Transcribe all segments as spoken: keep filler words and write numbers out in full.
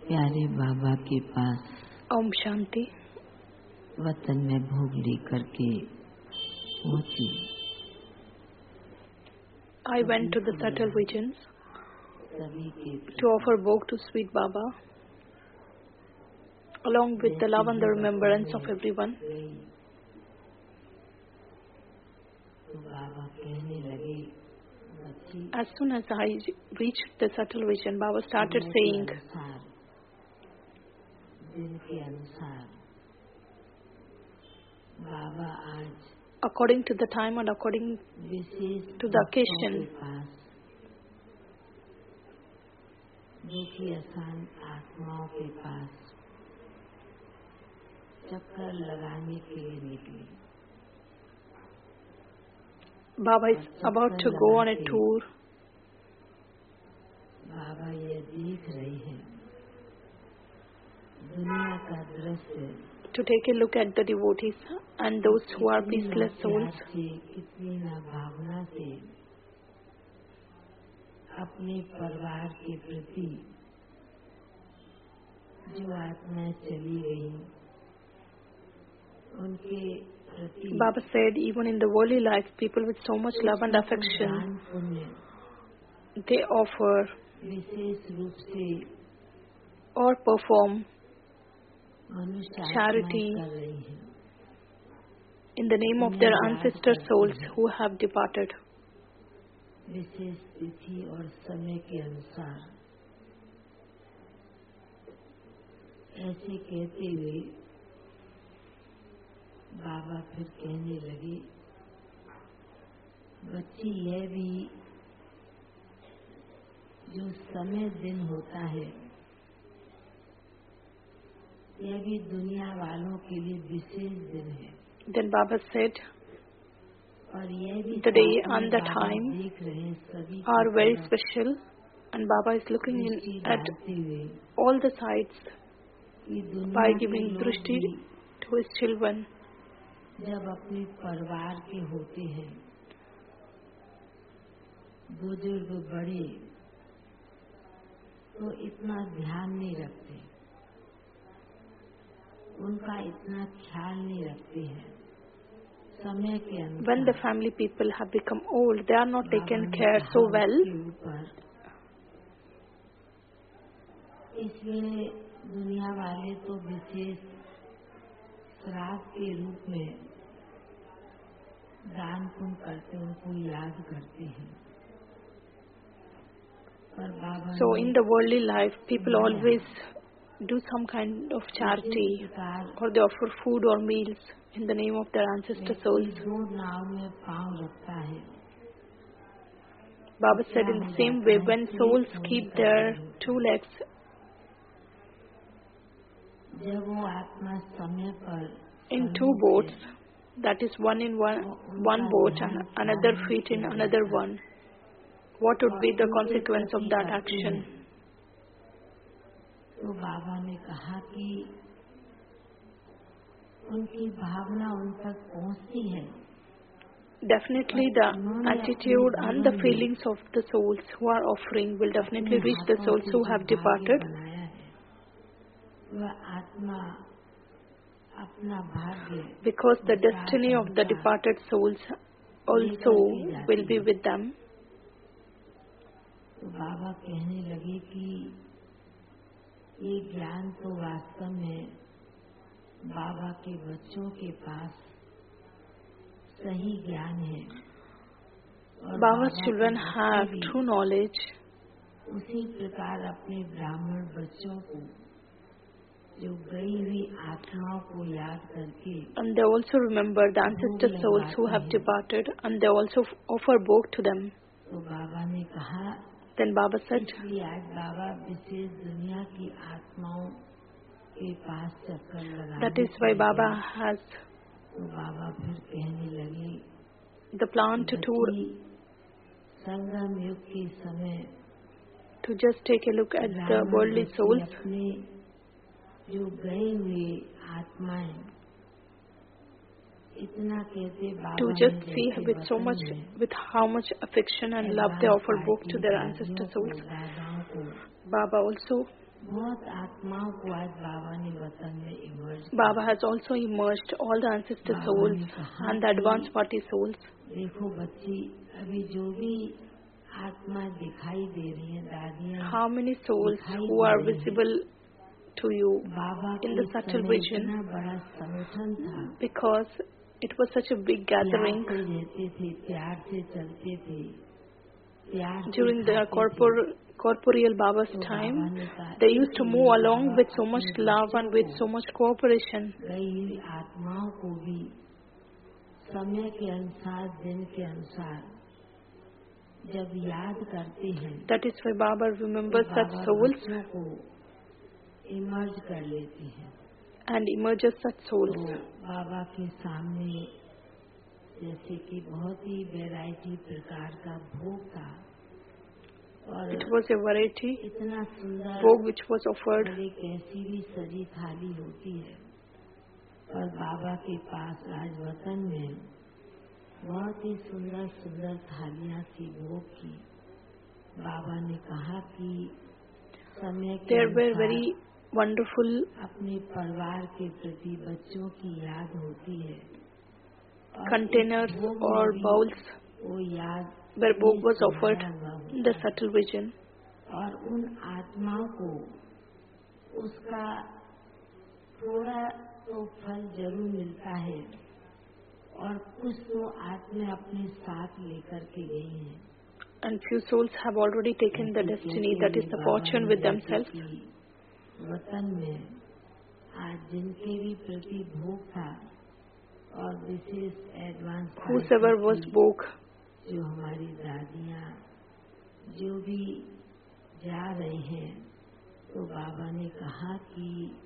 प्यारे बाबा के पास Om Shanti. वतन में भोग लेकर के पहुंची। I went to the subtle regions सभी के to offer bhog to sweet Baba, along with the love and the remembrance of everyone. तो बाबा कहने लगे, बच्ची As soon as I reached the subtle region, Baba started saying, दिन के अनुसार बाबा आज according to the time and according wishes to the occasion, दुखी आसान आत्माओं के पास चक्कर लगाने के लिए निकले। Baba is about to go on a tour. बाबा ये देख रहे हैं दुनिया का दृश्य, To take a look at the devotees and those who are peaceless souls, कितनी ना भावना से अपने परिवार के प्रति जो आत्माएं चली गई उनके प्रति Baba said, even in the worldly life, people with so much love and affection, दान पुण्य they offer विशेष रूप से or perform मनुष्य Charity. आत्माएं कर रही हैं। in the name of their ancestor souls who have departed. विशेष तिथि और समय के अनुसार ऐसे कहते हुए बाबा फिर कहने लगे, बच्ची यह भी जो समय दिन होता है यह भी दुनिया वालों के लिए विशेष दिन है। Then Baba said, और यह भी the day साथ में and the बाबा time देख रहे हैं सभी are की very तरफ special, and Baba is looking दृष्टि in at डालते हुए all the sides कि दुनिया by के giving लोग drishti भी to his children. जब अपने परिवार के होते हैं, बुजुर्ग बड़े तो इतना ध्यान नहीं रखते, उनका इतना ख्याल नहीं रखते हैं। समय के When the अनुसार family people have become old, they are not Baba taken ने care कहा so well. उसके ऊपर, इसलिए दुनिया वाले तो विशेष श्राद्ध के रूप में दान पुण्य करते, उनको याद करते हैं। पर बाबा So ने in the worldly life, people always do some kind of charity, or they offer food or meals in the name of their ancestor souls. दो नाव में पांव रखता है, Baba said, in the same way, when souls keep their two legs, जब वो आत्मा समय पर in two boats, that is one in one, one boat and another feet in another one, what would be the consequence of that action? तो बाबा ने कहा कि उनकी भावना उन तक पहुंचती है। Definitely the attitude and the feelings of the souls who are offering will definitely reach the souls who have departed. बनाया है, वह आत्मा अपना भाग्य Because the destiny of the departed souls also will be with them. तो बाबा कहने लगे कि ये ज्ञान तो वास्तव में बाबा के बच्चों के पास सही ज्ञान है, और Baba's बाबा children के have बच्चे भी true knowledge, उसी प्रकार अपने ब्राह्मण बच्चों को जो गई हुई आत्माओं को याद करके and they also remember the ancestor souls who have departed, and they also offer bhog to them. तो बाबा ने कहा, Then Baba said, इसलिए आज बाबा विशेष दुनिया की आत्माओं के पास चक्कर लगा। that is why Baba has तो बाबा फिर कहने लगे, the plan to tour, बच्ची, संगम युग के समय to just take a look at the ब्राह्मण worldly बच्चे souls, अपने जो गए हुए आत्माएं इतना कहते बाबा to ने just see जैसे with so वतन much, में with how much affection and love they offer bhog to their ancestor souls. दादाओं को Baba also बहुत आत्माओं को आज बाबा ने वतन में emerge Baba has also emerged all the ancestor souls and the advanced party souls. देखो बच्ची, अभी जो भी आत्मा दिखाई दे रही है दादियाँ, How many souls who are visible to you Baba in के the subtle समय vision, इतना बड़ा संगठन था, because it was such a big gathering प्यार से रहते थे, प्यार से चलते थे, प्यार से during the खाते corpor थे। corporeal Baba's तो time. बाबा ने कहा, They used to move इसलिए along Baba with so much अपने love and with बच्चों so much cooperation. को, गई हुई आत्माओं को भी समय के अनुसार, दिन के अनुसार जब याद करते हैं, That is why Baba तो remembers such बाबा souls बच्चों को इमर्ज कर लेते हैं। and emerges such souls. तो बाबा के सामने जैसे कि बहुत ही वैरायटी प्रकार का भोग था और It was a variety इतना सुंदर भोग which was offered. भले कैसी भी सजी थाली होती है, और बाबा के पास आज वतन में बहुत ही सुंदर सुंदर थालियां थी भोग की। बाबा ने कहा कि समय के There were अनुसार very wonderful अपने परिवार के प्रति बच्चों की याद होती है और containers इस भोग or में भी bowls वो याद where bhog was में offered समाया हुआ in the होता है। subtle vision. और उन आत्माओं को उसका थोड़ा तो फल जरूर मिलता है और कुछ तो आत्मा अपने साथ लेकर के गई हैं। And few souls have already taken the destiny, that is the fortune with themselves. वतन में आज जिनके भी प्रति भोग था और विशेष एडवांस Whosoever was bhog, जो हमारी दादियाँ जो भी जा रहे हैं, तो बाबा ने कहा कि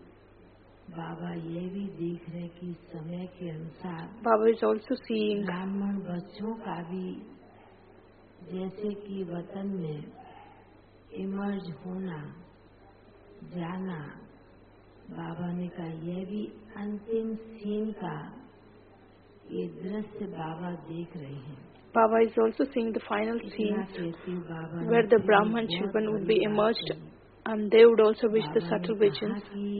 बाबा ये भी देख रहे कि समय के अनुसार Baba is also seeing ब्राह्मण बच्चों का भी जैसे कि वतन में इमर्ज होना जाना, बाबा ने कहा यह भी अंतिम सीन का ये दृश्य बाबा देख रहे हैं। Baba is also seeing the final scenes where the Brahman children would be emerged and they would also reach the subtle visions.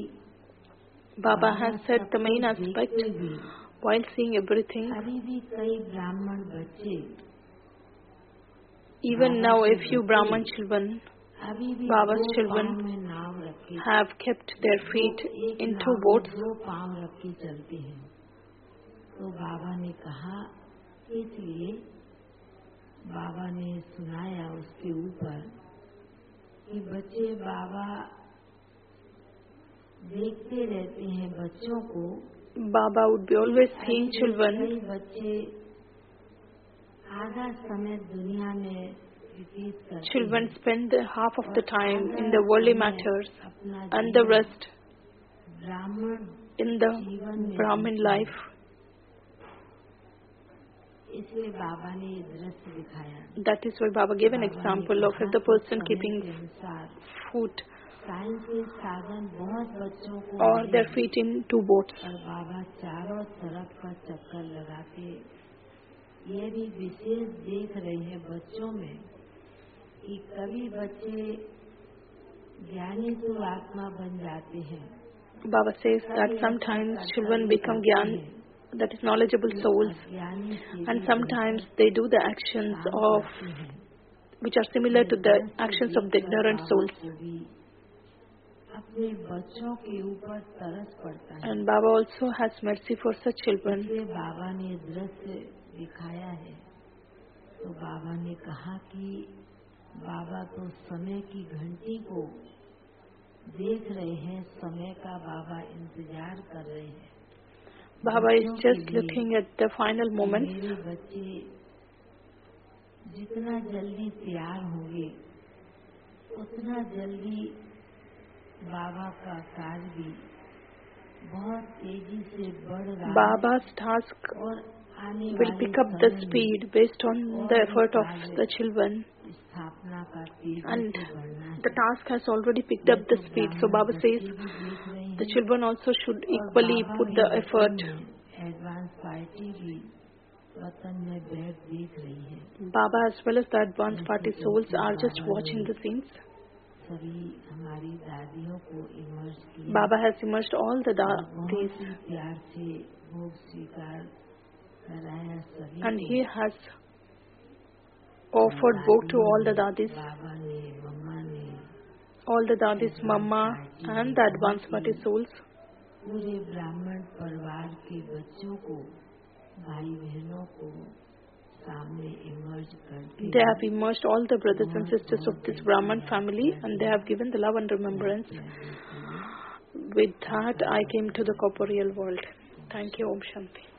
Baba has said the main aspect while seeing everything. अभी भी कई ब्राह्मण बच्चे, even now a few Brahman children, अभी भी Baba's दो children पाँव में नाव रखे, have kept their feet एक in नाव two में boats. दो पाँव रख के चलते हैं। तो बाबा ने कहा, इसलिए बाबा ने सुनाया उसके ऊपर कि बच्चे बाबा देखते रहते हैं बच्चों को। Baba would be always seeing children. कई बच्चे आधा समय दुनिया में व्यतीत करते Children हैं, spend the half of the time in the worldly matters and the rest ब्राह्मण in the Brahmin life. इसलिए बाबा ने ये दृश्य दिखाया। That is why Baba gave an example of if the person keeping food science के साधन बहुत बच्चों को or मिले, their feet in two boats. और बाबा चारों तरफ का चक्कर लगा के ये भी विशेष देख रहे हैं बच्चों में कि कभी बच्चे ज्ञानी तो आत्मा बन जाते हैं। Baba says that sometimes children become gyan, that is knowledgeable souls, and sometimes they do the actions of which are similar to the actions of the ignorant souls. अपने बच्चों के ऊपर तरस पड़ता है। And Baba also has mercy for such children. इसलिए बाबा ने दृश्य दिखाया है। तो बाबा ने कहा कि बाबा तो समय की घंटी को देख रहे हैं, समय का बाबा इंतजार कर रहे हैं। Baba is just looking at the final moments. मेरे बच्चे जितना जल्दी तैयार होंगे उतना जल्दी बाबा का कार्य भी बहुत तेजी से बढ़ रहा है। Baba's task और आने will वाले pick up the समय में speed based on the effort of the children, स्थापना का तेजी and से बढ़ना है। the task has already picked up the speed. So Baba says the children also should equally put the effort. Advance party भी वतन में बैठ देख रही है। Baba as well as the advanced party souls are just watching the scenes. सभी हमारी दादियों को इमर्ज किया। Baba has immersed all the dadis, प्यार से भोग स्वीकार कराया सभी, and he has offered bhog to all the dadis, बाबा ने, मम्मा ने, all the dadis, mama, and the advanced party souls. पूरे ब्राह्मण परिवार के बच्चों को, भाई बहनों को सामने इमर्ज करके, They have immersed all the brothers and sisters of this Brahman family, and they have given the love and remembrance. With that, I came to the corporeal world. Thank you, Om Shanti.